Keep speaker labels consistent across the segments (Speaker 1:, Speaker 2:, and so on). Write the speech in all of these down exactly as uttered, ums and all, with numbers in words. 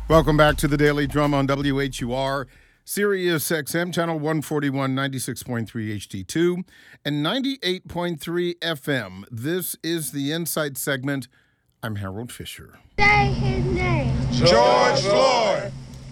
Speaker 1: Welcome back to the Daily Drum on W H U R, Sirius X M, channel one forty-one, ninety-six point three H D two, and ninety-eight point three F M. This is the Insight segment. I'm Harold Fisher.
Speaker 2: Say his name.
Speaker 3: George Floyd.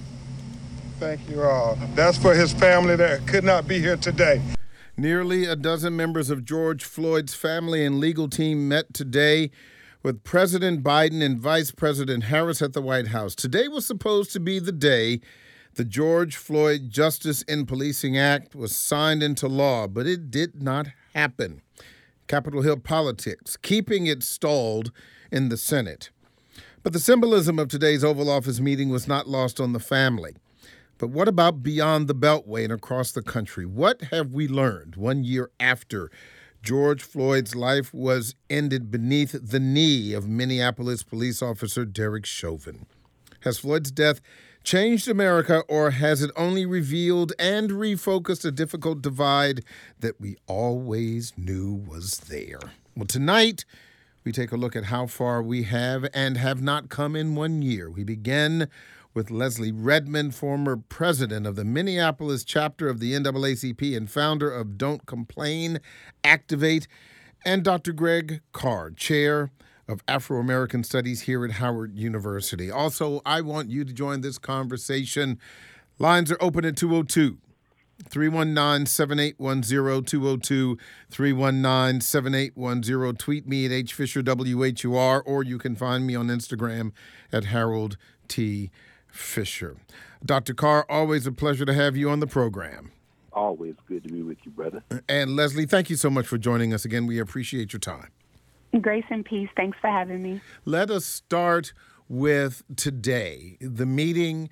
Speaker 3: Thank you all. That's for his family that could not be here today.
Speaker 1: Nearly a dozen members of George Floyd's family and legal team met today with President Biden and Vice President Harris at the White House. Today was supposed to be the day the George Floyd Justice in Policing Act was signed into law, but it did not happen. Capitol Hill politics, keeping it stalled in the Senate. But the symbolism of today's Oval Office meeting was not lost on the family. But what about beyond the Beltway and across the country? What have we learned one year after George Floyd's life was ended beneath the knee of Minneapolis police officer Derek Chauvin? Has Floyd's death changed America, or has it only revealed and refocused a difficult divide that we always knew was there? Well, tonight, we take a look at how far we have and have not come in one year. We begin with Leslie Redmond, former president of the Minneapolis chapter of the N double A C P and founder of Don't Complain, Activate, and Doctor Greg Carr, chair of Afro-American Studies here at Howard University. Also, I want you to join this conversation. Lines are open at two oh two, three one nine, seven eight one zero, two oh two, three one nine, seven eight one zero. Tweet me at H Fisher W H U R, or you can find me on Instagram at Harold T. Fisher. Doctor Carr, always a pleasure to have you on the program.
Speaker 4: Always good to be with you, brother.
Speaker 1: And Leslie, thank you so much for joining us again. We appreciate your time.
Speaker 5: Grace and peace. Thanks for having me.
Speaker 1: Let us start with today, the meeting,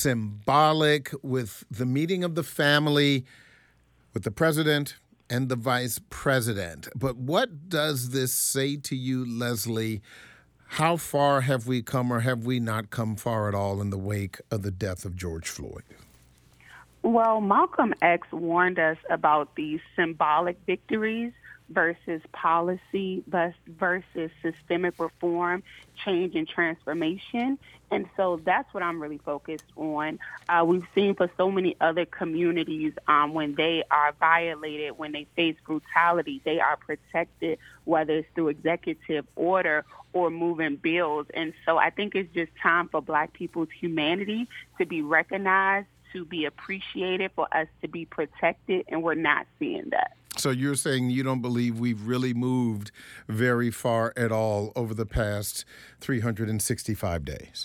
Speaker 1: symbolic with the meeting of the family with the president and the vice president. But what does this say to you, Leslie? How far have we come, or have we not come far at all in the wake of the death of George Floyd?
Speaker 5: Well, Malcolm X warned us about these symbolic victories versus policy versus systemic reform, change, and transformation. And so that's what I'm really focused on. Uh, we've seen for so many other communities um, when they are violated, when they face brutality, they are protected, whether it's through executive order or moving bills. And so I think it's just time for Black people's humanity to be recognized, to be appreciated, for us to be protected, and we're not seeing that.
Speaker 1: So you're saying you don't believe we've really moved very far at all over the past three hundred sixty-five days?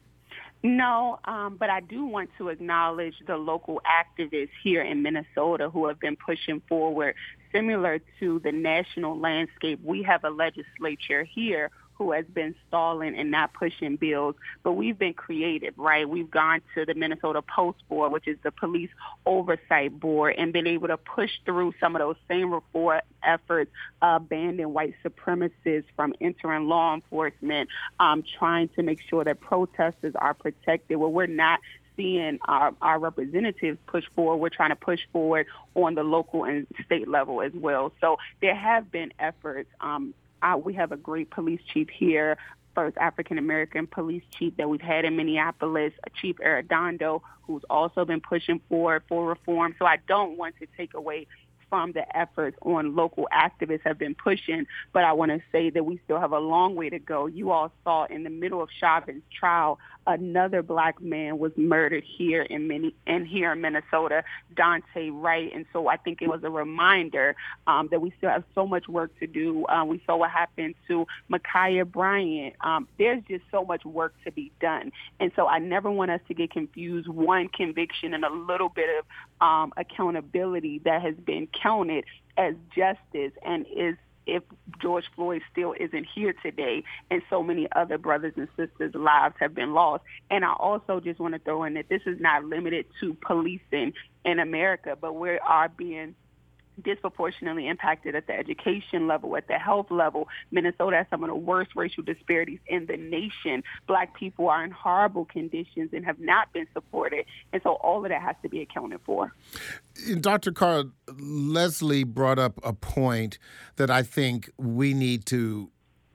Speaker 5: No, um, but I do want to acknowledge the local activists here in Minnesota who have been pushing forward. Similar to the national landscape, we have a legislature here who has been stalling and not pushing bills. But we've been creative, right? We've gone to the Minnesota Post Board, which is the police oversight board, and been able to push through some of those same reform efforts, uh, banning white supremacists from entering law enforcement, um, trying to make sure that protesters are protected. Well, we're not seeing our, our representatives push forward. We're trying to push forward on the local and state level as well. So there have been efforts. Um, Uh, we have a great police chief here, first African-American police chief that we've had in Minneapolis, Chief Arredondo, who's also been pushing forward for reform. So I don't want to take away from the efforts on local activists have been pushing, but I want to say that we still have a long way to go. You all saw in the middle of Chauvin's trial, another Black man was murdered here in Min- in here in Minnesota, Daunte Wright. And so I think it was a reminder um, that we still have so much work to do. Uh, we saw what happened to Ma'Khia Bryant. Um, there's just so much work to be done. And so I never want us to get confused. One conviction and a little bit of um, accountability that has been counted as justice, and is if George Floyd still isn't here today, and so many other brothers and sisters' lives have been lost. And I also just want to throw in that this is not limited to policing in America, but we are being disproportionately impacted at the education level, at the health level. Minnesota has some of the worst racial disparities in the nation. Black people are in horrible conditions and have not been supported. And so all of that has to be accounted for.
Speaker 1: Doctor Carr, Leslie brought up a point that I think we need to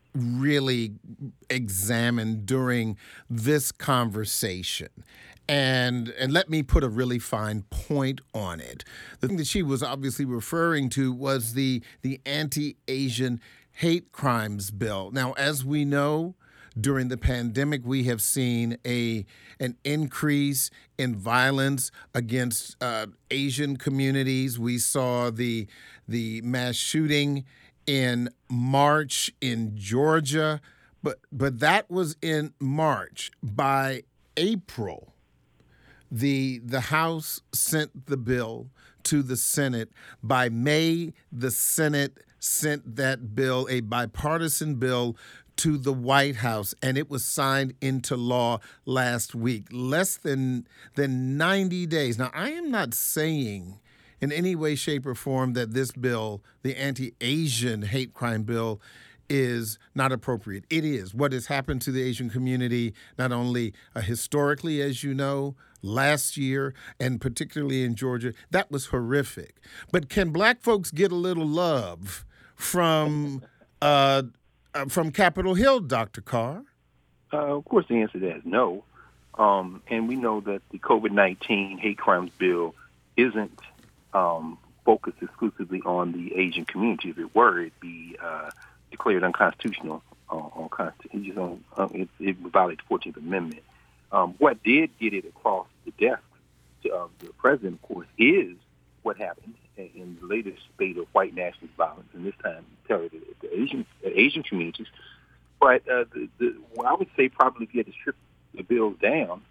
Speaker 1: really examined during this conversation. And and let me put a really fine point on it. The thing that she was obviously referring to was the the anti-Asian hate crimes bill. Now, as we know, during the pandemic, we have seen a an increase in violence against uh, Asian communities. We saw the the mass shooting in March in Georgia, but but that was in March. By April, the the House sent the bill to the Senate. By May, the Senate sent that bill, a bipartisan bill, to the White House, and it was signed into law last week, less than than ninety days. Now, I am not saying in any way, shape, or form that this bill, the anti-Asian hate crime bill, is not appropriate. It is. What has happened to the Asian community, not only uh, historically, as you know, last year, and particularly in Georgia, that was horrific. But can black folks get a little love from uh, uh, from Capitol Hill, Doctor Carr?
Speaker 4: Uh, of course, the answer to that is no. Um, and we know that the COVID nineteen hate crimes bill isn't um, focused exclusively on the Asian community. If it were, it'd be uh, declared unconstitutional. Uh, on Constitution, on, uh, it, it violates the fourteenth Amendment. Um, what did get it across the desk to uh, the president, of course, is what happened in the latest spate of white nationalist violence, and this time targeted at the Asian, at Asian communities. But uh, the, the, well, I would say probably if you had to strip the bill down,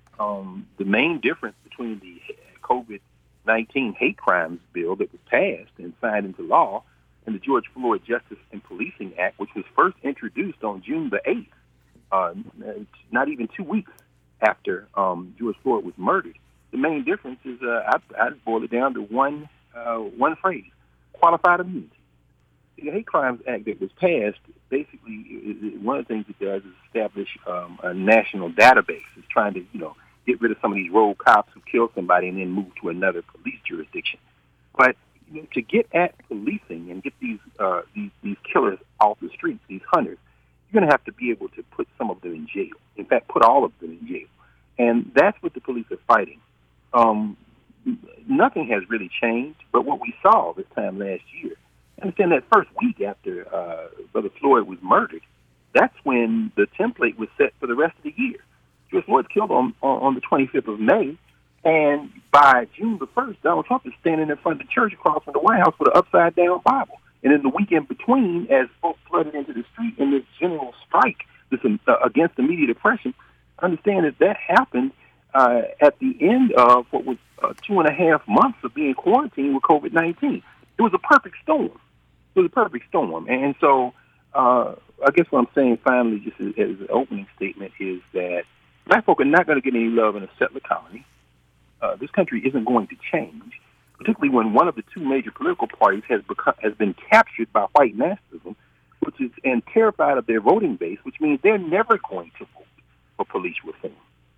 Speaker 4: um, the main difference between the COVID nineteen hate crimes bill that was passed and signed into law and the George Floyd Justice and Policing Act, which was first introduced on June the eighth, uh, not even two weeks after um, George Floyd was murdered. The main difference is, uh, I, I'd boil it down to one uh, one phrase: qualified immunity. The Hate Crimes Act that was passed, basically, is, one of the things it does is establish um, a national database. It's trying to, you know, get rid of some of these rogue cops who kill somebody and then move to another police jurisdiction. But you know, to get at policing and get these, uh, these these killers off the streets, these hunters, you're going to have to be able to put some of them in jail. In fact, put all of them in jail. And that's what the police are fighting. Um, nothing has really changed, but what we saw this time last year, understand that first week after uh, Brother Floyd was murdered, that's when the template was set for the rest of the year. George Floyd was killed on, on, on the twenty-fifth of May, and by June the first, Donald Trump is standing in front of the church across from the White House with an upside-down Bible. And in the week in between, as folks flooded into the street in this general strike this, uh, against immediate oppression, understand that that happened uh, at the end of what was uh, two and a half months of being quarantined with COVID nineteen. It was a perfect storm. It was a perfect storm. And so uh, I guess what I'm saying finally, just as, as an opening statement, is that black folk are not going to get any love in a settler colony. Uh, this country isn't going to change, particularly when one of the two major political parties has become, has been captured by white nationalism, which is and terrified of their voting base, which means they're never going to vote for police reform.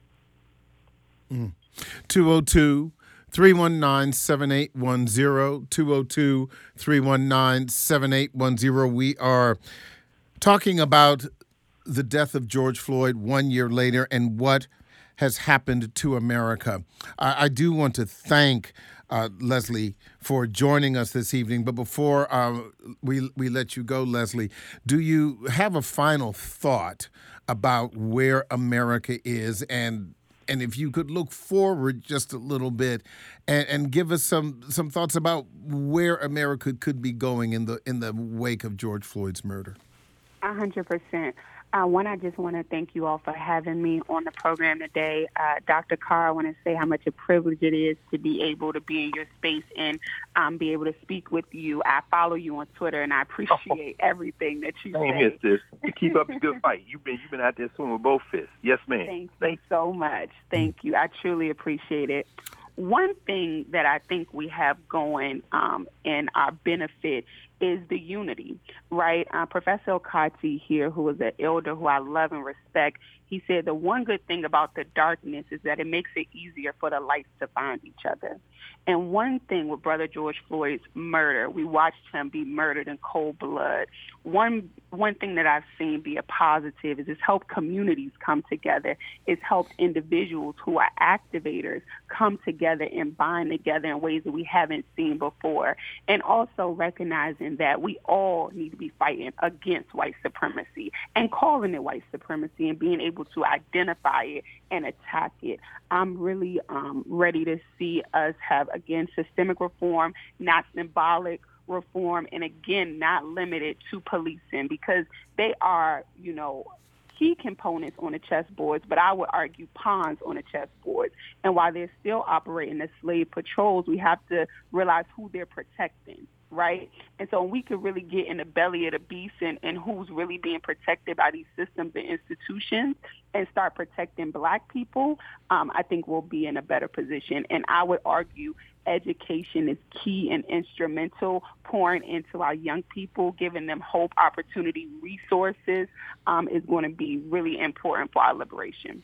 Speaker 1: Mm. two oh two, three one nine, seven eight one zero, two oh two, three one nine, seven eight one zero. We are talking about the death of George Floyd one year later and what has happened to America. I, I do want to thank uh, Leslie for joining us this evening. But before uh, we we let you go, Leslie, do you have a final thought about where America is, and and if you could look forward just a little bit and, and give us some some thoughts about where America could be going in the in the wake of George Floyd's murder?
Speaker 5: A hundred percent. Uh, one, I just want to thank you all for having me on the program today. Uh, Doctor Carr, I want to say how much a privilege it is to be able to be in your space and um, be able to speak with you. I follow you on Twitter, and I appreciate oh. everything that you
Speaker 4: Same
Speaker 5: say.
Speaker 4: here, sis. You keep up the good fight. You've been, you've been out there swimming with both fists. Yes, ma'am.
Speaker 5: Thank you Thank so much. Thank you. I truly appreciate it. One thing that I think we have going um, in our benefit is the unity, right? Uh, Professor Okati here, who is an elder who I love and respect, he said the one good thing about the darkness is that it makes it easier for the lights to find each other. And one thing with Brother George Floyd's murder, we watched him be murdered in cold blood. One one thing that I've seen be a positive is it's helped communities come together. It's helped individuals who are activators come together and bind together in ways that we haven't seen before. And also recognizing that we all need to be fighting against white supremacy and calling it white supremacy and being able to identify it and attack it. I'm really um, ready to see us have, again, systemic reform, not symbolic reform, and again, not limited to policing, because they are, you know, key components on the chessboards, but I would argue pawns on the chessboard. And while they're still operating as slave patrols, we have to realize who they're protecting, right? And so we could really get in the belly of the beast and, and who's really being protected by these systems and institutions and start protecting Black people, um, I think we'll be in a better position. And I would argue education is key and instrumental, pouring into our young people, giving them hope, opportunity, resources um, is going to be really important for our liberation.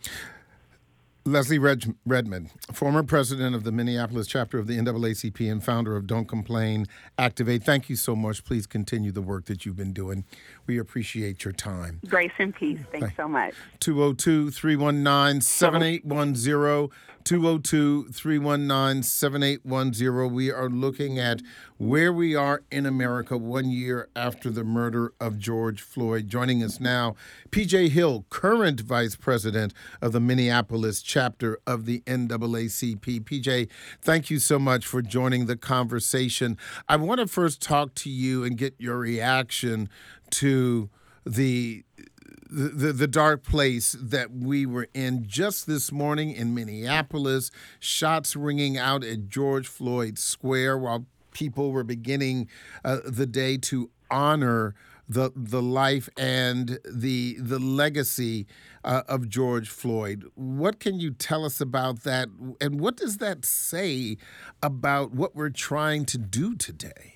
Speaker 1: Leslie Red- Redmond, former president of the Minneapolis chapter of the N double A C P and founder of Don't Complain, Activate. Thank you so much. Please continue the work that you've been doing. We appreciate your time.
Speaker 5: Grace and peace. Thanks Thank so much.
Speaker 1: two oh two, three one nine, seven eight one zero, two oh two, three one nine, seven eight one zero. We are looking at where we are in America one year after the murder of George Floyd. Joining us now, P J Hill, current vice president of the Minneapolis chapter of the N double A C P. P J, thank you so much for joining the conversation. I want to first talk to you and get your reaction to the The, the dark place that we were in just this morning in Minneapolis, shots ringing out at George Floyd Square while people were beginning uh, the day to honor the the life and the the legacy uh, of George Floyd. What can you tell us about that, and what does that say about what we're trying to do today?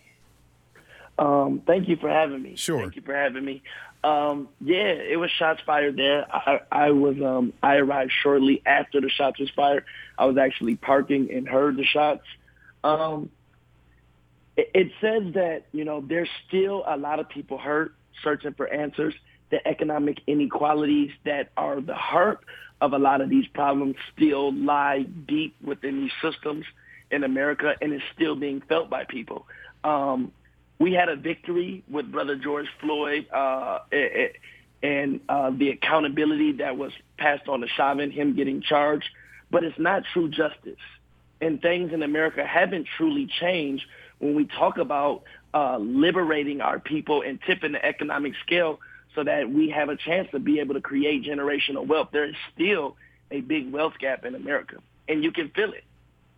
Speaker 2: Um, thank you for having me.
Speaker 1: Sure.
Speaker 2: Thank you for having me. Um, yeah, it was shots fired there. I, I was, um, I arrived shortly after the shots was fired. I was actually parking and heard the shots. Um, it, it says that, you know, there's still a lot of people hurt, searching for answers. The economic inequalities that are the heart of a lot of these problems still lie deep within these systems in America, and it's still being felt by people. Um, We had a victory with Brother George Floyd uh, and uh, the accountability that was passed on to Chauvin, him getting charged, but it's not true justice. And things in America haven't truly changed when we talk about uh, liberating our people and tipping the economic scale so that we have a chance to be able to create generational wealth. There is still a big wealth gap in America, and you can feel it.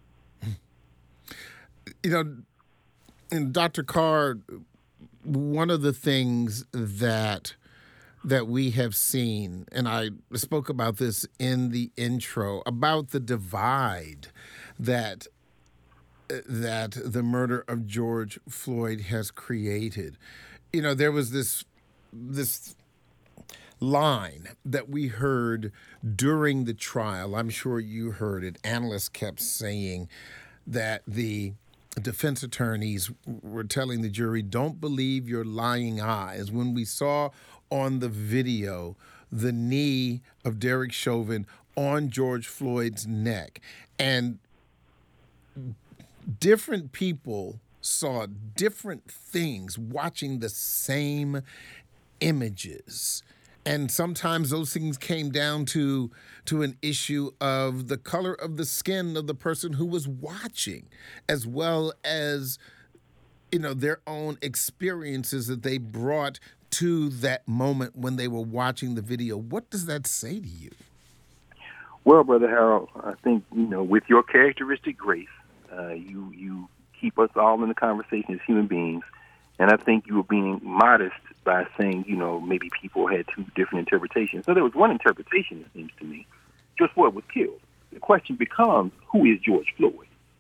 Speaker 1: You know, and Doctor Carr, one of the things that that we have seen, and I spoke about this in the intro, about the divide that that the murder of George Floyd has created. You know, there was this this line that we heard during the trial. I'm sure you heard it. Analysts kept saying that the defense attorneys were telling the jury, don't believe your lying eyes. When we saw on the video the knee of Derek Chauvin on George Floyd's neck, and different people saw different things watching the same images. And sometimes those things came down to to an issue of the color of the skin of the person who was watching, as well as, you know, their own experiences that they brought to that moment when they were watching the video. What does that say to you?
Speaker 4: Well, Brother Harold, I think, you know, with your characteristic grace, uh, you you keep us all in the conversation as human beings. And I think you were being modest by saying, you know, maybe people had two different interpretations. So there was one interpretation, it seems to me. George Floyd was killed. The question becomes, who is George Floyd?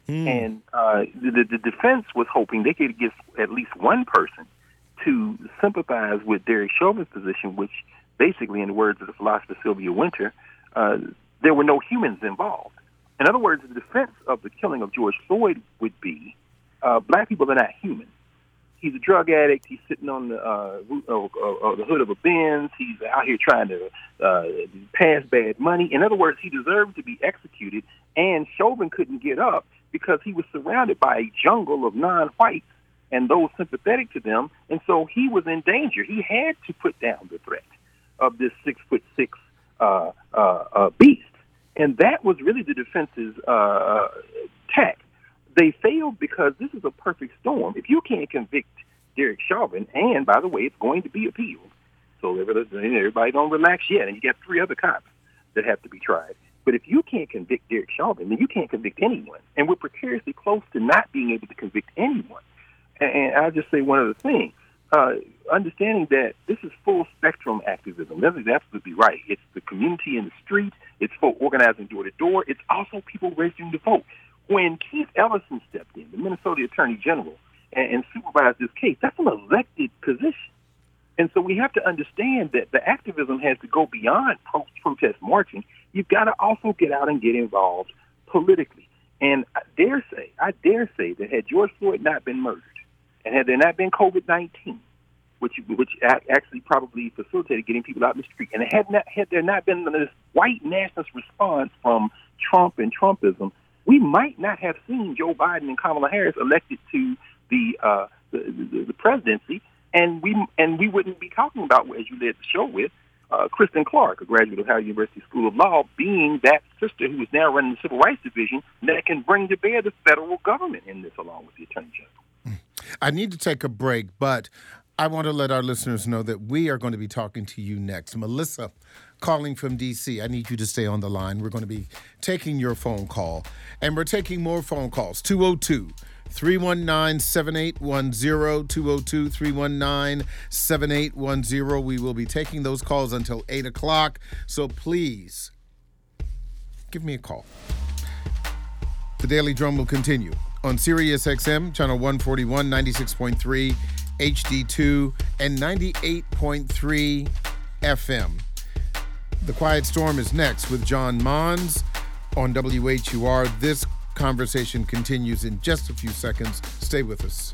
Speaker 4: Mm. And uh, the, the defense was hoping they could get at least one person to sympathize with Derek Chauvin's position, which basically, in the words of the philosopher Sylvia Wynter, uh, there were no humans involved. In other words, the defense of the killing of George Floyd would be uh, black people are not human. He's a drug addict. He's sitting on the uh, uh, uh, the hood of a Benz. He's out here trying to uh, pass bad money. In other words, he deserved to be executed, and Chauvin couldn't get up because he was surrounded by a jungle of non-whites and those sympathetic to them, and so he was in danger. He had to put down the threat of this six-foot-six uh, uh, uh, beast, and that was really the defense's uh, tack. They failed because this is a perfect storm. If you can't convict Derek Chauvin, and by the way, it's going to be appealed, so everybody don't relax yet, and you got three other cops that have to be tried. But if you can't convict Derek Chauvin, then you can't convict anyone, and we're precariously close to not being able to convict anyone. And I'll just say one other thing. Uh, understanding that this is full spectrum activism. That is absolutely right. It's the community in the street. It's folk organizing door to door. It's also people registering to vote. When Keith Ellison stepped in, the Minnesota Attorney General, and, and supervised this case, that's an elected position. And so we have to understand that the activism has to go beyond pro- protest marching. You've got to also get out and get involved politically. And I dare say, I dare say that had George Floyd not been murdered, and had there not been COVID nineteen, which which actually probably facilitated getting people out in the street, and had not had there not been this white nationalist response from Trump and Trumpism, we might not have seen Joe Biden and Kamala Harris elected to the uh, the, the, the presidency, and we and we wouldn't be talking about, as you led the show with, uh, Kristen Clark, a graduate of Howard University School of Law, being that sister who is now running the Civil Rights Division that can bring to bear the federal government in this, along with the Attorney General.
Speaker 1: I need to take a break, but I want to let our listeners know that we are going to be talking to you next. Melissa, calling from D C. I need you to stay on the line. We're going to be taking your phone call, and we're taking more phone calls. two oh two, three one nine, seven eight one zero, two oh two, three one nine, seven eight one zero. We will be taking those calls until eight o'clock, so please give me a call. The Daily Drum will continue on Sirius X M, channel one forty-one, ninety-six point three, H D two, and ninety-eight point three F M. The Quiet Storm is next with John Mons on W H U R. This conversation continues in just a few seconds. Stay with us.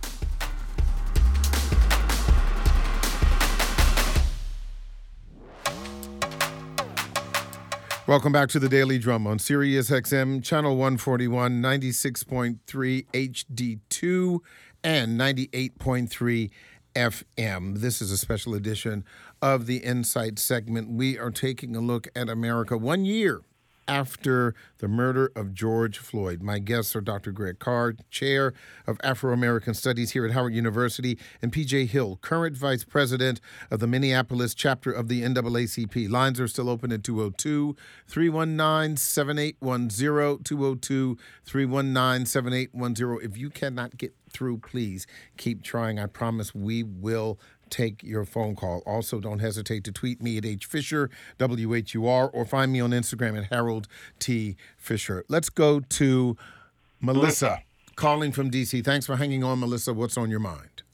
Speaker 1: Welcome back to the Daily Drum on Sirius X M, channel one forty-one, ninety-six point three H D two, and ninety-eight point three F M. This is a special edition of the Insight segment. We are taking a look at America one year after the murder of George Floyd. My guests are Doctor Greg Carr, Chair of Afro-American Studies here at Howard University, and P J Hill, current Vice President of the Minneapolis chapter of the N double A C P. Lines are still open at two oh two, three one nine, seven eight one zero, two oh two, three one nine, seven eight one zero. If you cannot get through, please keep trying. I promise we will take your phone call. Also, don't hesitate to tweet me at H Fisher, W H U R, or find me on Instagram at Harold T. Fisher. Let's go to Melissa, calling from D C. Thanks for hanging on, Melissa. What's on your mind?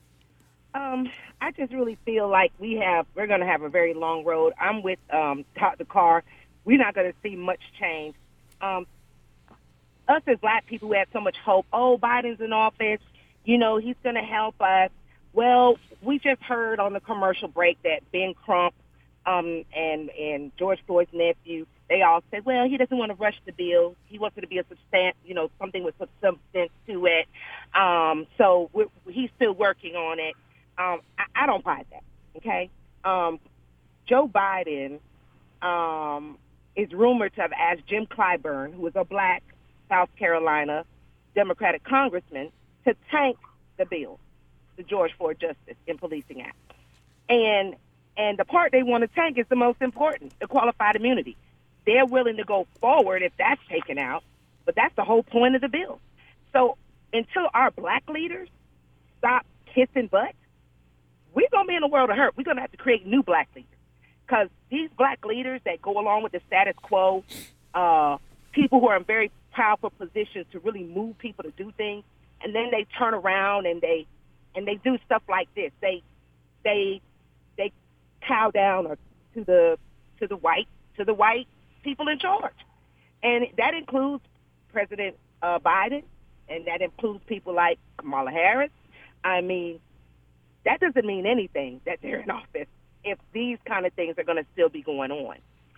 Speaker 6: Um, I just really feel like we have, we're going to have a very long road. I'm with um, Doctor Carr. We're not going to see much change. Um, us as black people who had so much hope, oh, Biden's in office, you know, he's going to help us. Well, we just heard on the commercial break that Ben Crump um, and and George Floyd's nephew, they all said, well, he doesn't want to rush the bill. He wants it to be a substan- you know, something with some substance to it. Um, so we're, he's still working on it. Um, I, I don't buy that. Okay, um, Joe Biden um, is rumored to have asked Jim Clyburn, who is a black South Carolina Democratic congressman, to tank the bill, the George Floyd Justice in Policing Act. And and the part they want to tank is the most important, the qualified immunity. They're willing to go forward if that's taken out, but that's the whole point of the bill. So until our black leaders stop kissing butt, we're going to be in a world of hurt. We're going to have to create new black leaders, because these black leaders that go along with the status quo, uh, people who are in very powerful positions to really move people to do things, and then they turn around and they and they do stuff like this. They they they cow down or to the to the white to the white people in charge, and that includes President uh, Biden, and that includes people like Kamala Harris. I mean, that doesn't mean anything that they're in office if these kind of things are going to still be going on.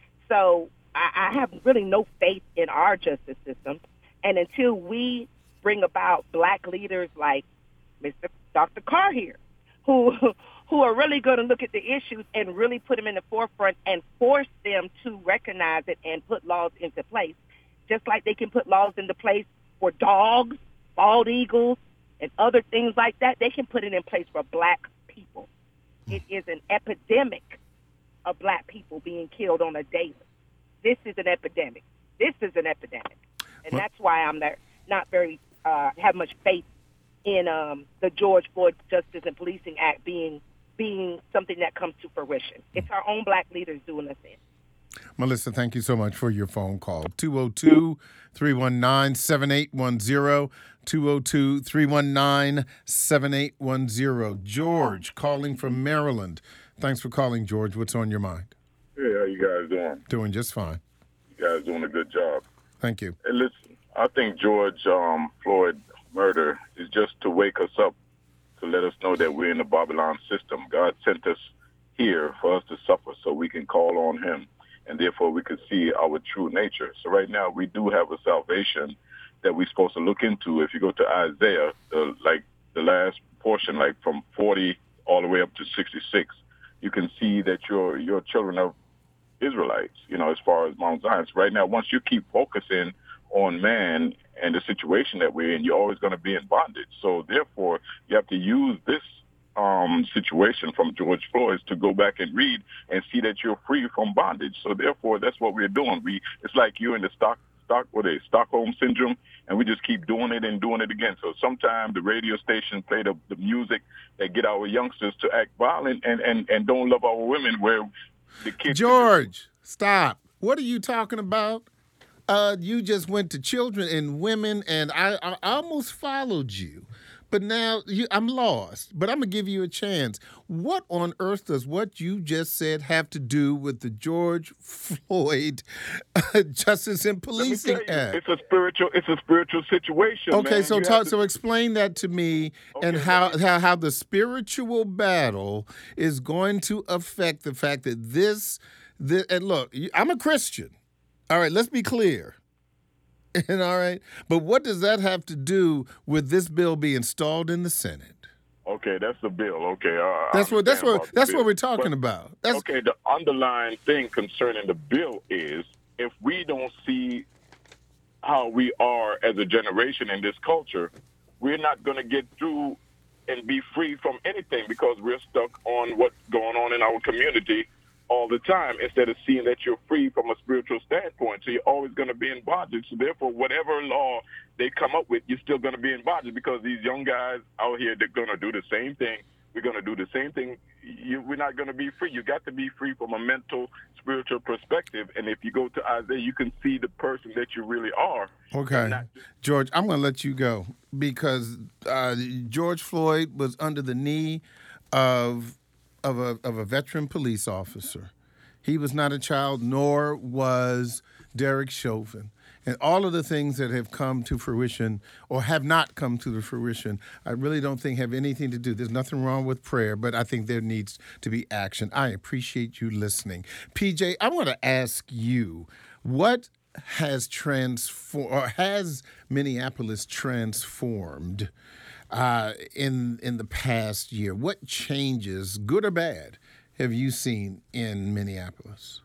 Speaker 6: So I, I have really no faith in our justice system, and until we bring about black leaders like Mister Doctor Carr here, who who are really going to look at the issues and really put them in the forefront and force them to recognize it and put laws into place, just like they can put laws into place for dogs, bald eagles, and other things like that. They can put it in place for black people. It is an epidemic of black people being killed on a daily. This is an epidemic. This is an epidemic. And that's why I'm there, not very, uh, have much faith in um, the George Floyd Justice and Policing Act being being something that comes to fruition. It's our own black leaders doing us in.
Speaker 1: Melissa, thank you so much for your phone call. two oh two, three one nine, seven eight one zero, two oh two, three one nine, seven eight one zero. George, calling from Maryland. Thanks for calling, George. What's on your mind?
Speaker 7: Hey, how you guys doing?
Speaker 1: Doing just fine.
Speaker 7: You guys doing a good job.
Speaker 1: Thank you.
Speaker 7: Hey, listen, I think George um, Floyd murder is just to wake us up, to let us know that we're in the Babylon system. God sent us here for us to suffer so we can call on him, and therefore we could see our true nature. So right now we do have a salvation that we're supposed to look into. If you go to Isaiah, the, like the last portion, like from forty all the way up to sixty-six, you can see that you're, you're children of Israelites, you know, as far as Mount Zion. So right now, once you keep focusing on man and the situation that we're in, you're always going to be in bondage. So therefore, you have to use this um, situation from George Floyd to go back and read and see that you're free from bondage. So therefore, that's what we're doing. We It's like you're in the stock, stock, what is Stockholm syndrome, and we just keep doing it and doing it again. So sometimes the radio station play the, the music that get our youngsters to act violent and, and, and don't love our women, where the kids...
Speaker 1: George, stop. What are you talking about? Uh, you just went to children and women, and I, I almost followed you. But now you, I'm lost. But I'm going to give you a chance. What on earth does what you just said have to do with the George Floyd uh, Justice and Policing
Speaker 7: Let me tell you,
Speaker 1: Act?
Speaker 7: It's a spiritual, it's a spiritual situation.
Speaker 1: Okay,
Speaker 7: man.
Speaker 1: so
Speaker 7: You
Speaker 1: talk,
Speaker 7: have to-
Speaker 1: so explain that to me,
Speaker 7: Okay,
Speaker 1: and how,
Speaker 7: let me-
Speaker 1: how how the spiritual battle is going to affect the fact that this, this and look, you- I'm a Christian. All right, let's be clear. And all right, but what does that have to do with this bill being installed in the Senate?
Speaker 7: Okay, that's the bill. Okay, uh, I
Speaker 1: That's what that's
Speaker 7: understand
Speaker 1: what
Speaker 7: about the
Speaker 1: that's
Speaker 7: bill.
Speaker 1: what we're talking
Speaker 7: But-
Speaker 1: about. That's
Speaker 7: Okay, the underlying thing concerning the bill is if we don't see how we are as a generation in this culture, we're not going to get through and be free from anything because we're stuck on what's going on in our community all the time instead of seeing that you're free from a spiritual standpoint. So you're always going to be in bondage. So therefore, whatever law they come up with, you're still going to be in bondage because these young guys out here, they're going to do the same thing. We're going to do the same thing. You, we're not going to be free. You got to be free from a mental, spiritual perspective. And if you go to Isaiah, you can see the person that you really are.
Speaker 1: okay,
Speaker 7: Not-
Speaker 1: George. I'm going to let you go because uh, George Floyd was under the knee of of a of a veteran police officer. He was not a child, nor was Derek Chauvin. And all of the things that have come to fruition or have not come to the fruition, I really don't think have anything to do. There's nothing wrong with prayer, but I think there needs to be action. I appreciate you listening. P J, I want to ask you, what has transformed, or has Minneapolis transformed uh, in in the past year? What changes, good or bad, have you seen in Minneapolis?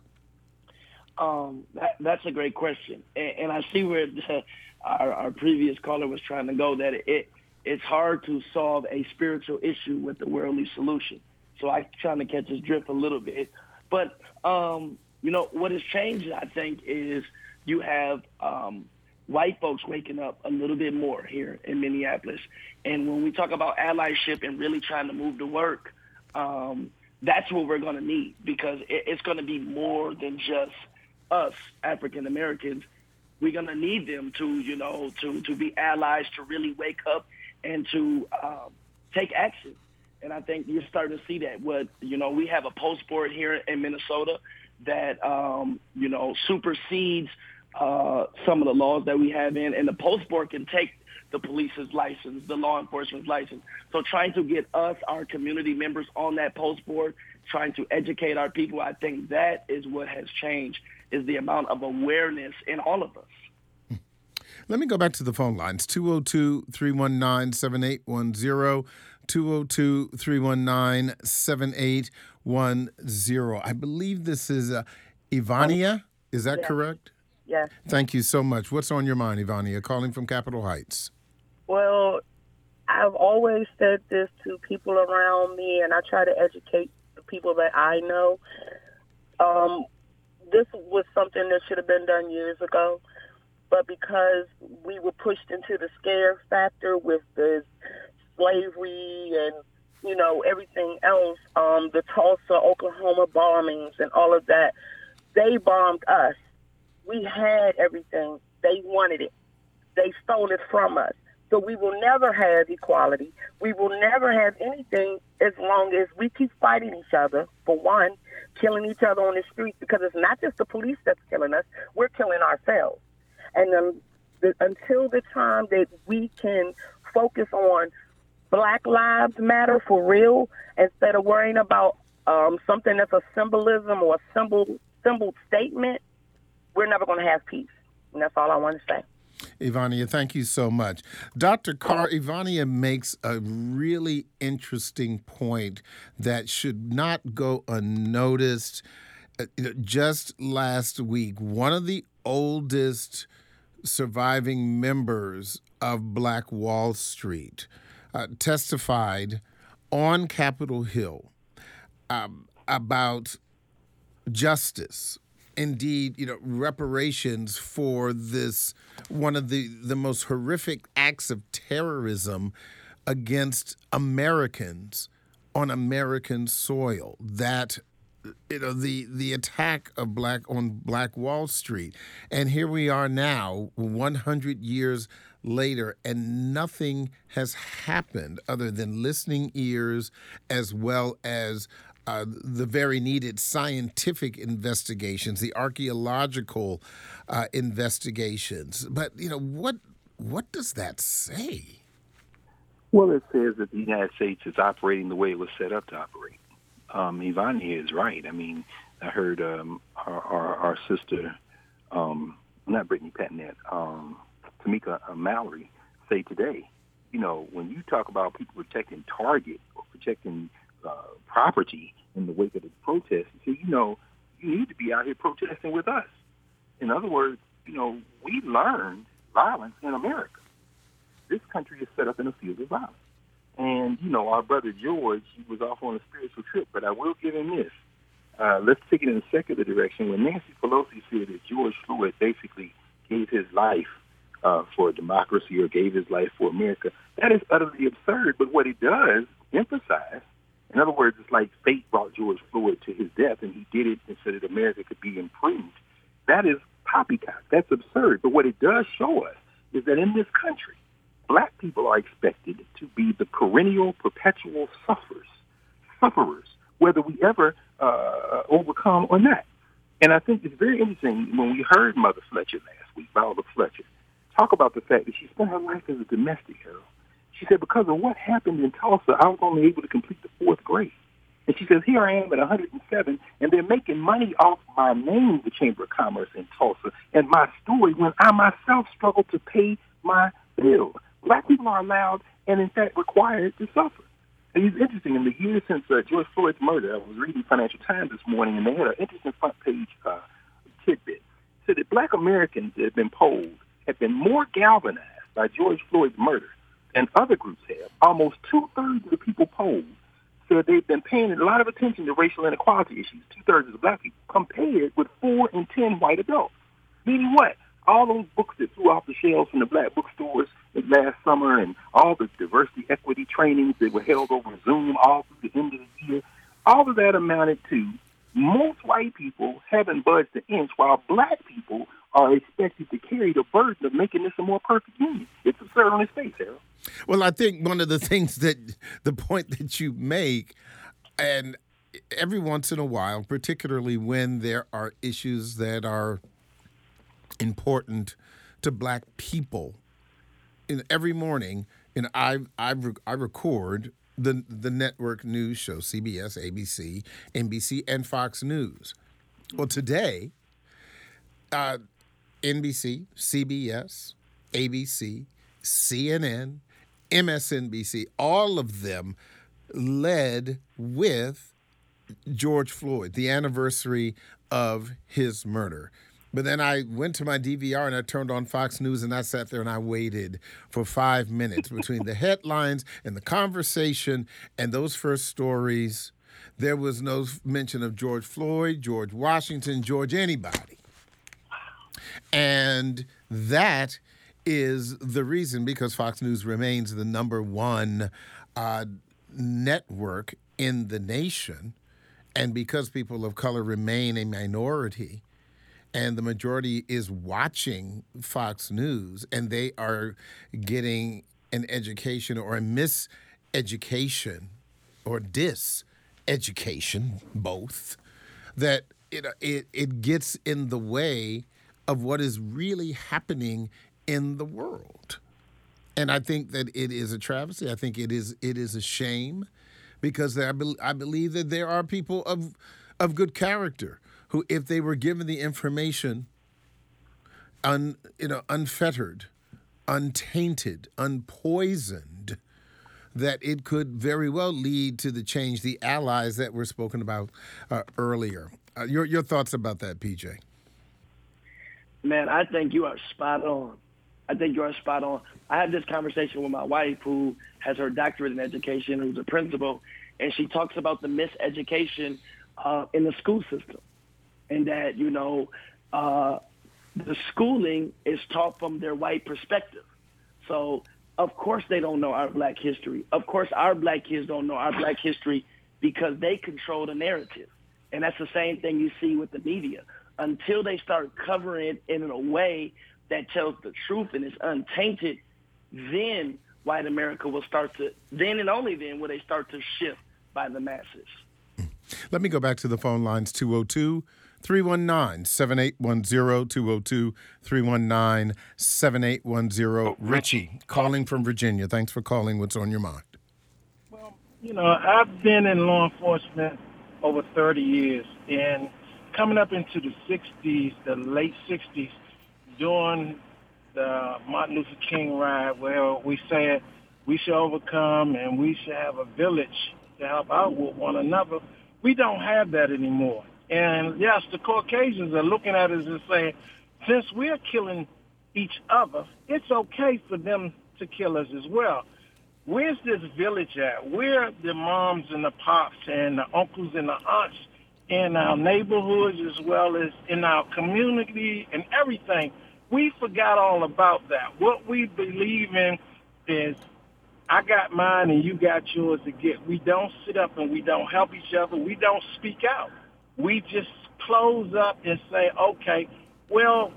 Speaker 2: Um, that, that's a great question, and, and I see where the, our, our previous caller was trying to go. That it it's hard to solve a spiritual issue with a worldly solution. So I'm trying to catch his drift a little bit, but um, you know what has changed, I think, is you have um, white folks waking up a little bit more here in Minneapolis, and when we talk about allyship and really trying to move the work, um, that's what we're going to need because it, it's going to be more than just us African Americans we're going to need them to, you know, to, to be allies, to really wake up and to um, take action. And I think you're starting to see that. What, you know, we have a post board here in Minnesota that, um, you know, supersedes uh, some of the laws that we have in. And the post board can take the police's license, the law enforcement's license. So trying to get us, our community members on that post board, trying to educate our people, I think that is what has changed, is the amount of awareness in all of us.
Speaker 1: Let me go back to the phone lines, two oh two, three one nine, seven eight one zero, two oh two, three one nine, seven eight one zero. I believe this is uh, Ivania. Is that
Speaker 6: yes.
Speaker 1: correct?
Speaker 6: Yes.
Speaker 1: Thank you so much. What's on your mind, Ivania, calling from Capitol Heights?
Speaker 6: Well, I've always said this to people around me, and I try to educate the people that I know. Um, this was something that should have been done years ago, but because we were pushed into the scare factor with the slavery and, you know, everything else, um, the Tulsa, Oklahoma bombings and all of that, they bombed us. We had everything. They wanted it. They stole it from us. So we will never have equality. We will never have anything as long as we keep fighting each other, for one, killing each other on the streets, because it's not just the police that's killing us. We're killing ourselves. And um, the, until the time that we can focus on Black Lives Matter for real, instead of worrying about um, something that's a symbolism or a symbol, symbol statement, we're never going to have peace. And that's all I want to say.
Speaker 1: Ivania, thank you so much. Doctor Carr, Ivania makes a really interesting point that should not go unnoticed. Uh, just last week, one of the oldest surviving members of Black Wall Street uh, testified on Capitol Hill um, about justice. Indeed, you know, reparations for this, one of the, the most horrific acts of terrorism against Americans on American soil. That, you know, the the attack of black on Black Wall Street. And here we are now, one hundred years later, and nothing has happened other than listening ears as well as Uh, the very needed scientific investigations, the archaeological uh, investigations. But, you know, what what does that say?
Speaker 4: Well, it says that the United States is operating the way it was set up to operate. Um, Ivania is right. I mean, I heard um, our, our, our sister, um, not Brittany Patnett, um, Tamika uh, Mallory, say today, you know, when you talk about people protecting Target or protecting uh, property in the wake of the protest, you say, you know, you need to be out here protesting with us. In other words, you know, we learned violence in America. This country is set up in a field of violence. And, you know, our brother George, he was off on a spiritual trip, but I will give him this. Uh, let's take it in a secular direction. When Nancy Pelosi said that George Floyd basically gave his life uh, for democracy or gave his life for America, that is utterly absurd. But what it does emphasize, in other words, it's like fate brought George Floyd to his death, and he did it so that America could be improved. That is poppycock. That's absurd. But what it does show us is that in this country, black people are expected to be the perennial, perpetual sufferers, sufferers, whether we ever uh, overcome or not. And I think it's very interesting when we heard Mother Fletcher last week, Viola Fletcher, talk about the fact that she spent her life as a domestic hero. She said, because of what happened in Tulsa, I was only able to complete the fourth grade. And she says, here I am at one hundred seven, and they're making money off my name, the Chamber of Commerce in Tulsa, and my story when I myself struggled to pay my bill. Black people are allowed and, in fact, required to suffer. And it's interesting, in the years since uh, George Floyd's murder, I was reading Financial Times this morning, and they had an interesting front page uh, tidbit. It said that black Americans that have been polled have been more galvanized by George Floyd's murder than other groups have. Almost two-thirds of the people polled said they've been paying a lot of attention to racial inequality issues, two-thirds of the black people, compared with four in ten white adults. Meaning what? All those books that flew off the shelves from the black bookstores last summer and all the diversity equity trainings that were held over Zoom all through the end of the year, all of that amounted to most white people haven't budged an inch while black people are expected to carry the burden of making this a more perfect union. It's absurd on its face, Harold.
Speaker 1: Well, I think one of the things that the point that you make, and every once in a while, particularly when there are issues that are important to black people, in every morning, and I I I record the the network news show, C B S, A B C, N B C, and Fox News. Well, today, uh, N B C, C B S, A B C, C N N, M S N B C, all of them led with George Floyd, the anniversary of his murder. But then I went to my D V R and I turned on Fox News and I sat there and I waited for five minutes between the headlines and the conversation and those first stories. There was no mention of George Floyd, George Washington, George anybody. And that is the reason, because Fox News remains the number one uh, network in the nation, and because people of color remain a minority, and the majority is watching Fox News, and they are getting an education or a miseducation or diseducation, both, that it, it it gets in the way of what is really happening in the world. And I think that it is a travesty. I think it is it is a shame, because I, be, I believe that there are people of of good character who, if they were given the information un, you know, unfettered, untainted, unpoisoned, that it could very well lead to the change, the allies that were spoken about uh, earlier. Uh, your your thoughts about that, P J?
Speaker 2: Man, I think you are spot on. I think you are spot on. I had this conversation with my wife, who has her doctorate in education, who's a principal, and she talks about the miseducation uh, in the school system. And that, you know, uh, the schooling is taught from their white perspective. So, of course, they don't know our black history. Of course, our black kids don't know our black history because they control the narrative. And that's the same thing you see with the media. Until they start covering it in a way that tells the truth and is untainted, then white America will start to, then and only then will they start to shift by the masses.
Speaker 1: Let me go back to the phone lines, two oh two, three one nine, seven eight one zero, two oh two, three one nine, seven eight one zero. Richie, calling from Virginia. Thanks for calling. What's on your mind?
Speaker 8: Well, you know, I've been in law enforcement over thirty years, and coming up into the sixties, the late sixties, during the Martin Luther King ride, where we said we should overcome and we should have a village to help out with one another, we don't have that anymore. And yes, the Caucasians are looking at us and saying, since we're killing each other, it's okay for them to kill us as well. Where's this village at? Where are the moms and the pops and the uncles and the aunts in our neighborhoods, as well as in our community and everything? We forgot all about that. What we believe in is, I got mine and you got yours to get. We don't sit up and we don't help each other. We don't speak out. We just close up and say, okay, well,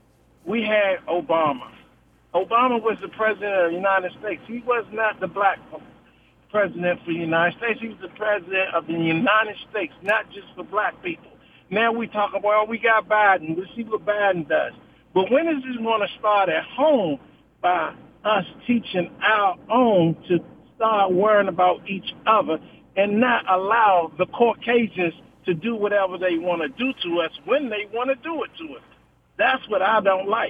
Speaker 8: we had Obama. Obama was the president of the United States. He was not the black president for the United States. He was the president of the United States, not just for black people. Now we talk about, well, we got Biden. We'll see what Biden does. But when is this going to start at home by us teaching our own to start worrying about each other and not allow the Caucasians to do whatever they want to do to us when they want to do it to us? That's what I don't like.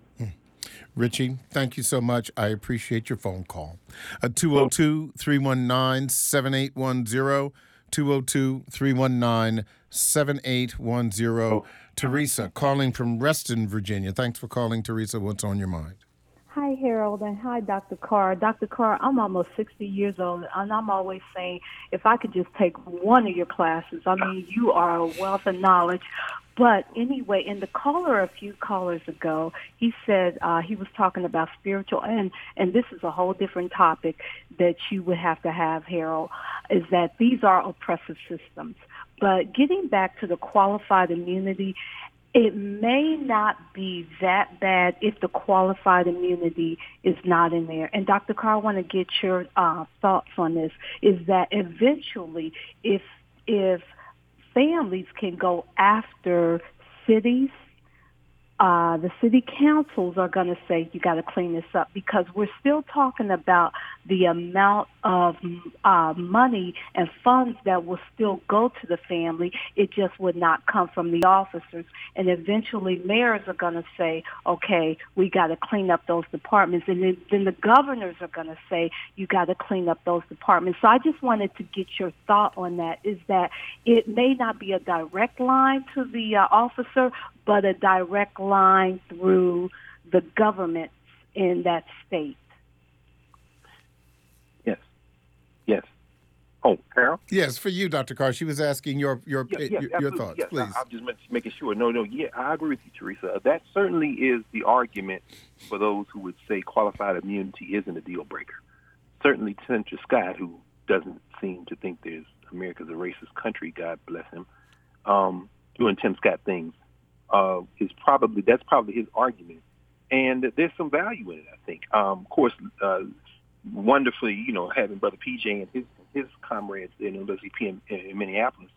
Speaker 1: Richie, thank you so much. I appreciate your phone call. Uh, two oh two, three one nine, seven eight one zero, two oh two, three one nine, seven eight one zero. Teresa, calling from Reston, Virginia. Thanks for calling, Teresa. What's on your mind?
Speaker 9: Hi, Harold, and hi, Doctor Carr. Doctor Carr, I'm almost sixty years old, and I'm always saying, if I could just take one of your classes, I mean, you are a wealth of knowledge. But anyway, in the caller a few callers ago, he said uh, he was talking about spiritual, and, and this is a whole different topic that you would have to have, Harold, is that these are oppressive systems. But getting back to the qualified immunity, it may not be that bad if the qualified immunity is not in there. And Doctor Carr, I want to get your uh, thoughts on this, is that eventually if if families can go after cities, Uh, the city councils are going to say you got to clean this up, because we're still talking about the amount of uh, money and funds that will still go to the family. It just would not come from the officers. And eventually mayors are going to say, okay, we got to clean up those departments. And then, then the governors are going to say, you got to clean up those departments. So I just wanted to get your thought on that, is that it may not be a direct line to the uh, officer, but a direct line through the government in that state.
Speaker 4: Yes. Yes. Oh, Carol?
Speaker 1: Yes, for you, Doctor Carr. She was asking your your
Speaker 4: yeah, yeah,
Speaker 1: your, your thoughts,
Speaker 4: yes.
Speaker 1: please.
Speaker 4: I, I'm just making sure. No, no, yeah, I agree with you, Teresa. That certainly is the argument for those who would say qualified immunity isn't a deal breaker. Certainly, Senator Scott, who doesn't seem to think there's America's a racist country, God bless him, um, doing Tim Scott things. Uh, is probably that's probably his argument, and there's some value in it. I think, um, of course, uh, wonderfully, you know, having Brother P J and his his comrades in L S E P in, in Minneapolis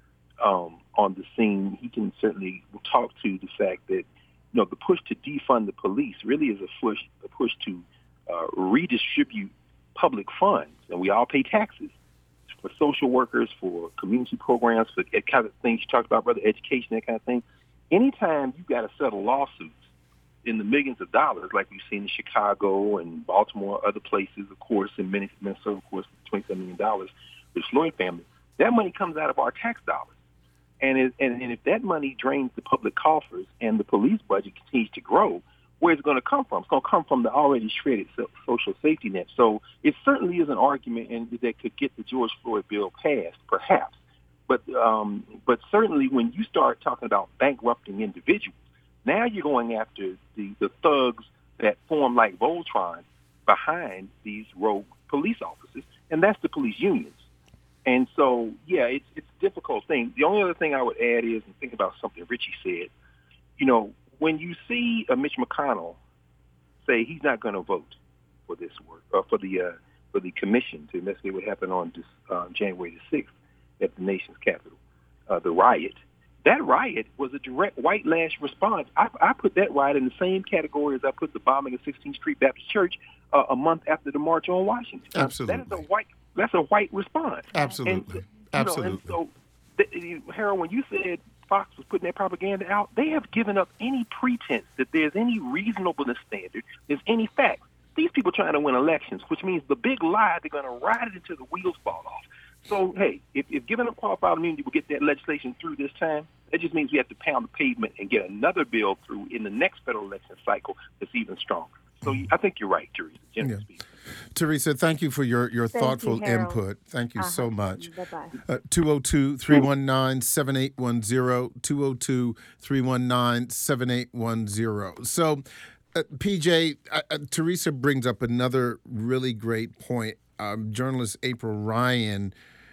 Speaker 4: um, on the scene, he can certainly talk to the fact that, you know, the push to defund the police really is a push a push to uh, redistribute public funds, and we all pay taxes for social workers, for community programs, for that kind of things you talked about, brother, education, that kind of thing. Anytime you've got to settle lawsuits in the millions of dollars, like we've seen in Chicago and Baltimore, other places, of course, in Minnesota, of course, twenty-seven million dollars with the Floyd family, that money comes out of our tax dollars. And, it, and, and if that money drains the public coffers and the police budget continues to grow, where's it going to come from? It's going to come from the already shredded social safety net. So it certainly is an argument and that could get the George Floyd bill passed, perhaps. But um, but certainly when you start talking about bankrupting individuals, now you're going after the, the thugs that form like Voltron behind these rogue police officers, and that's the police unions. And so, yeah, it's it's a difficult thing. The only other thing I would add is, and think about something Richie said, you know, when you see a Mitch McConnell say he's not going to vote for this work, or for the uh, for the commission to investigate what happened on this, uh, January the sixth, at the nation's capital, uh, the riot. That riot was a direct white lash response. I, I put that riot in the same category as I put the bombing of sixteenth Street Baptist Church uh, a month after the March on Washington.
Speaker 1: Absolutely.
Speaker 4: That is a white. That's a white response.
Speaker 1: Absolutely.
Speaker 4: And,
Speaker 1: Absolutely.
Speaker 4: Know, and so, the, Harold, when you said Fox was putting that propaganda out, they have given up any pretense that there's any reasonableness standard, there's any fact. These people trying to win elections, which means the big lie, they're going to ride it until the wheels fall off. So, hey, if, if giving up qualified immunity will get that legislation through this time, that just means we have to pound the pavement and get another bill through in the next federal election cycle that's even stronger. So I think you're right, Teresa, generally
Speaker 1: yeah.
Speaker 4: speaking.
Speaker 1: Teresa, thank you for your, your
Speaker 9: thank
Speaker 1: thoughtful
Speaker 9: you,
Speaker 1: input. Thank you
Speaker 9: uh-huh.
Speaker 1: so much.
Speaker 9: Bye-bye.
Speaker 1: Uh, two oh two, three one nine, seven eight one zero, two oh two, three one nine, seven eight one zero. So, uh, P J, uh, uh, Teresa brings up another really great point. Um, journalist April Ryan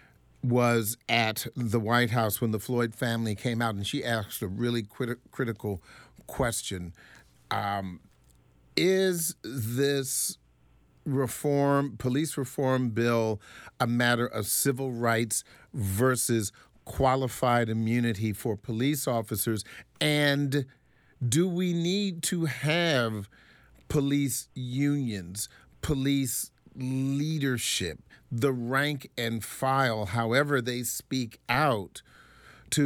Speaker 1: was at the White House when the Floyd family came out, and she asked a really criti- critical question. Um, is this reform, police reform bill, a matter of civil rights versus qualified immunity for police officers? And do we need to have police unions, police leadership, the rank and file, however they speak out, to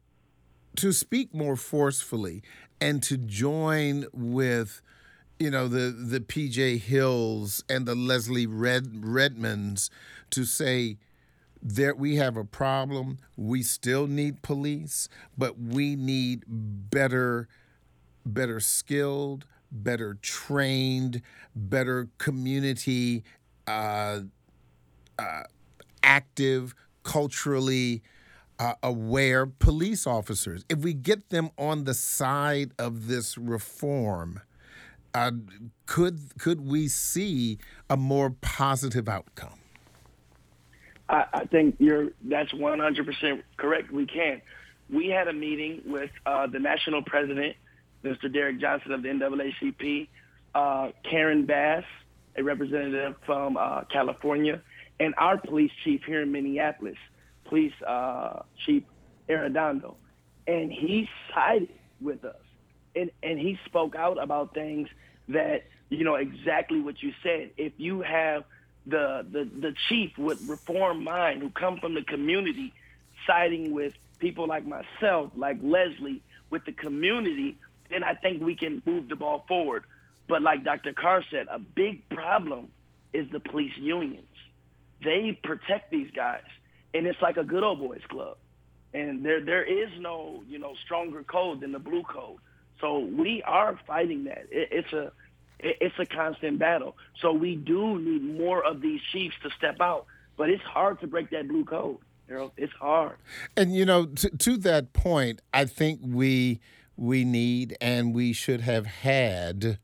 Speaker 1: to speak more forcefully and to join with, you know, the the P J Hills and the Leslie Red, Redmonds to say there we have a problem. We still need police, but we need better, better skilled, better trained, better community uh, uh, active, culturally uh, aware police officers. If we get them on the side of this reform, uh, could could we see a more positive outcome?
Speaker 2: I, I think you're that's one hundred percent correct. We can. we had a meeting with uh, the national president, Mister Derek Johnson of the N double A C P, uh, Karen Bass, a representative from uh, California, and our police chief here in Minneapolis, Police uh, Chief Arredondo. And he sided with us. And, and he spoke out about things that, you know, exactly what you said. If you have the, the, the chief with reform mind who come from the community siding with people like myself, like Leslie, with the community, then I think we can move the ball forward. But like Doctor Carr said, a big problem is the police unions. They protect these guys, and it's like a good old boys club. And there there is no, you know, stronger code than the blue code. So we are fighting that. It, it's a it, it's a constant battle. So we do need more of these chiefs to step out. But it's hard to break that blue code. Harold. It's hard.
Speaker 1: And, you know, to, to that point, I think we we need and we should have had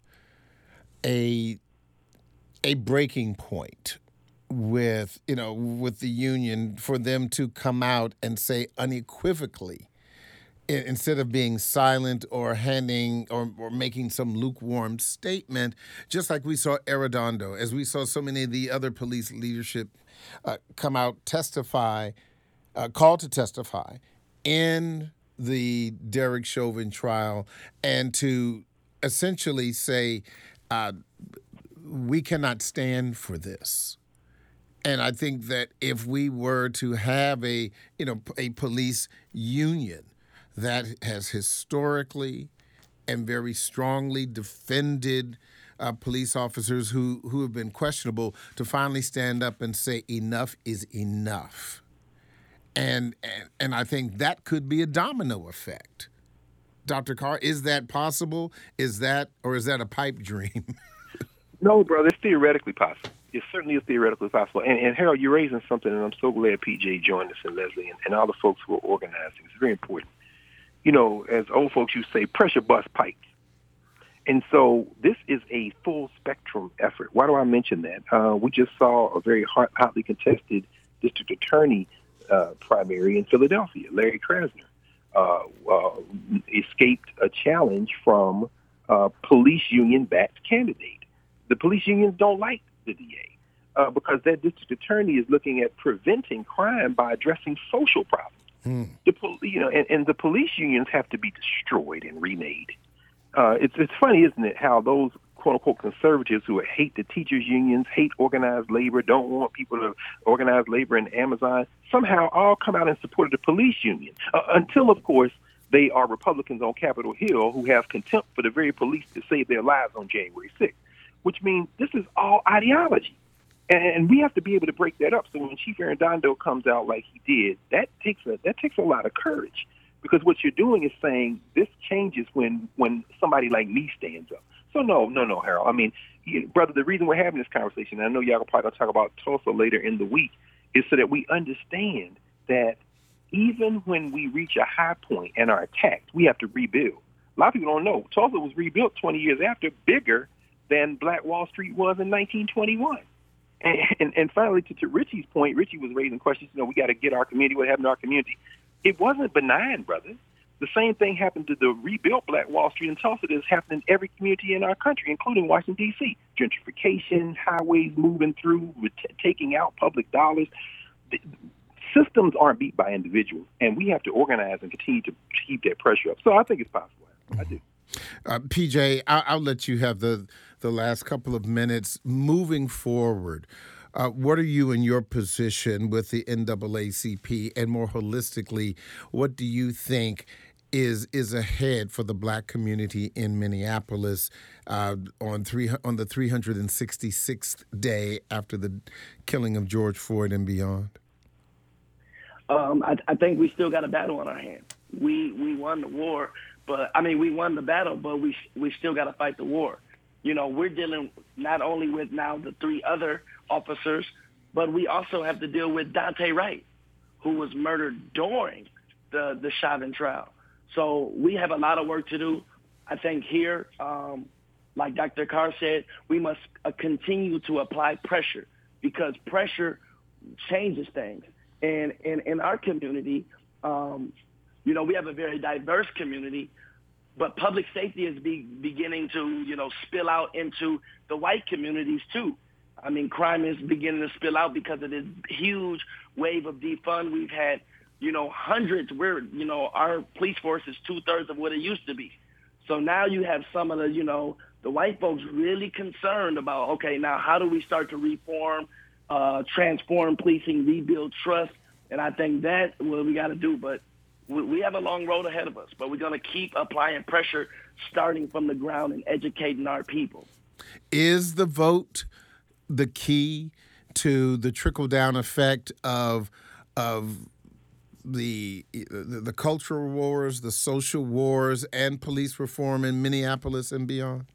Speaker 1: a a breaking point with, you know, with the union for them to come out and say unequivocally, instead of being silent or handing or, or making some lukewarm statement, just like we saw Arredondo, as we saw so many of the other police leadership uh, come out, testify, uh, call to testify in the Derek Chauvin trial, and to essentially say, uh, we cannot stand for this. And I think that if we were to have a, you know, a police union that has historically and very strongly defended uh, police officers who, who have been questionable, to finally stand up and say enough is enough. And, and, and I think that could be a domino effect. Doctor Carr, is that possible? Is that, or is that a pipe dream?
Speaker 4: No, brother, it's theoretically possible. It certainly is theoretically possible. And, and Harold, you're raising something, and I'm so glad P J joined us, and Leslie, and, and all the folks who are organizing. It's very important. You know, as old folks used to say, pressure bust pipes. And so this is a full spectrum effort. Why do I mention that? Uh, we just saw a very hot, hotly contested district attorney uh, primary in Philadelphia. Larry Krasner uh, uh, escaped a challenge from a police union-backed candidate. The police unions don't like the D A uh, because that district attorney is looking at preventing crime by addressing social problems. Hmm. The pol- you know, and, and the police unions have to be destroyed and remade. Uh, it's it's funny, isn't it, how those quote unquote conservatives who hate the teachers unions, hate organized labor, don't want people to organize labor in Amazon, somehow all come out in support of the police union. Uh, until, of course, they are Republicans on Capitol Hill who have contempt for the very police that saved their lives on January sixth. Which means this is all ideology. And we have to be able to break that up. So when Chief Arredondo comes out like he did, that takes a that takes a lot of courage. Because what you're doing is saying this changes when, when somebody like me stands up. So no, no, no, Harold. I mean, you, brother, the reason we're having this conversation, and I know y'all are probably going to talk about Tulsa later in the week, is so that we understand that even when we reach a high point and are attacked, we have to rebuild. A lot of people don't know. Tulsa was rebuilt twenty years after, bigger than Black Wall Street was in nineteen twenty-one. And, and, and finally, to, to Richie's point, Richie was raising questions, you know, we got to get our community, what happened to our community. It wasn't benign, brother. The same thing happened to the rebuilt Black Wall Street in Tulsa that has happened in every community in our country, including Washington, D C Gentrification, highways moving through, t- taking out public dollars. The, systems aren't beat by individuals, and we have to organize and continue to keep that pressure up. So I think it's possible. I do.
Speaker 1: Uh, P J, I'll, I'll let you have the, the last couple of minutes. Moving forward, uh, what are you in your position with the N double A C P, and more holistically, what do you think is is ahead for the Black community in Minneapolis uh, on three on the three hundred sixty-sixth day after the killing of George Floyd and beyond?
Speaker 2: Um, I, I think we still got a battle on our hands. We we won the war. But, I mean, we won the battle, but we we still got to fight the war. You know, we're dealing not only with now the three other officers, but we also have to deal with Daunte Wright, who was murdered during the, the Chauvin trial. So we have a lot of work to do. I think here, um, like Doctor Carr said, we must uh, continue to apply pressure, because pressure changes things. And in our community, um, You know, we have a very diverse community, but public safety is be, beginning to, you know, spill out into the white communities too. I mean, crime is beginning to spill out because of this huge wave of defund. We've had, you know, hundreds. We're, you know, our police force is two-thirds of what it used to be. So now you have some of the, you know, the white folks really concerned about, okay, now how do we start to reform, uh, transform policing, rebuild trust? And I think that's what we got to do. But we, we have a long road ahead of us. But we're going to keep applying pressure, starting from the ground and educating our people.
Speaker 1: Is the vote the key to the trickle-down effect of of the, the the cultural wars, the social wars, and police reform in Minneapolis and beyond?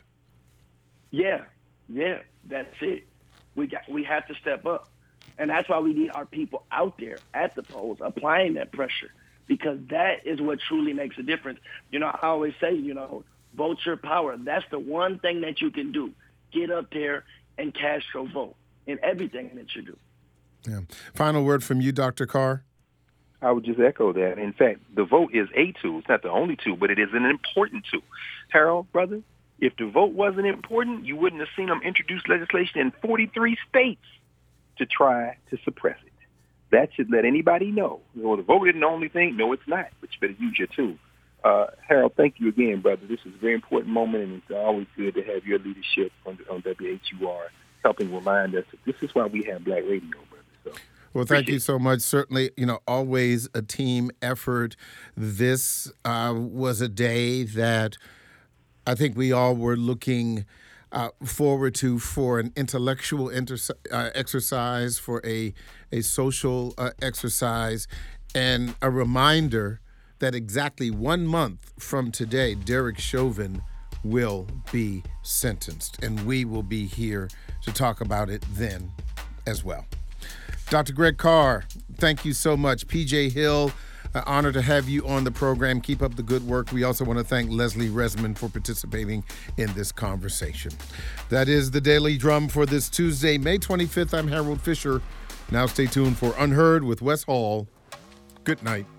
Speaker 2: Yeah, yeah, that's it. We got we have to step up, and that's why we need our people out there at the polls applying that pressure, because that is what truly makes a difference. You know, I always say, you know, vote your power. That's the one thing that you can do. Get up there and cast your vote in everything that you do.
Speaker 1: Yeah. Final word from you, Doctor Carr.
Speaker 4: I would just echo that. In fact, the vote is a tool. It's not the only tool, but it is an important tool. Harold, brother, if the vote wasn't important, you wouldn't have seen them introduce legislation in forty-three states to try to suppress it. That should let anybody know. Well, the vote isn't the only thing. No, it's not, but you better use your tool. Uh, Harold, thank you again, brother. This is a very important moment, and it's always good to have your leadership on, on W H U R helping remind us that this is why we have Black Radio, brother. So.
Speaker 1: Well, thank you so much. Certainly, you know, always a team effort. This uh, was a day that I think we all were looking uh, forward to for an intellectual inter- uh, exercise, for a, a social uh, exercise, and a reminder that exactly one month from today, Derek Chauvin will be sentenced, and we will be here to talk about it then as well. Doctor Greg Carr, thank you so much. P J Hill, an honor to have you on the program. Keep up the good work. We also want to thank Leslie Resman for participating in this conversation. That is the Daily Drum for this Tuesday, May twenty-fifth. I'm Harold Fisher. Now stay tuned for Unheard with Wes Hall. Good night.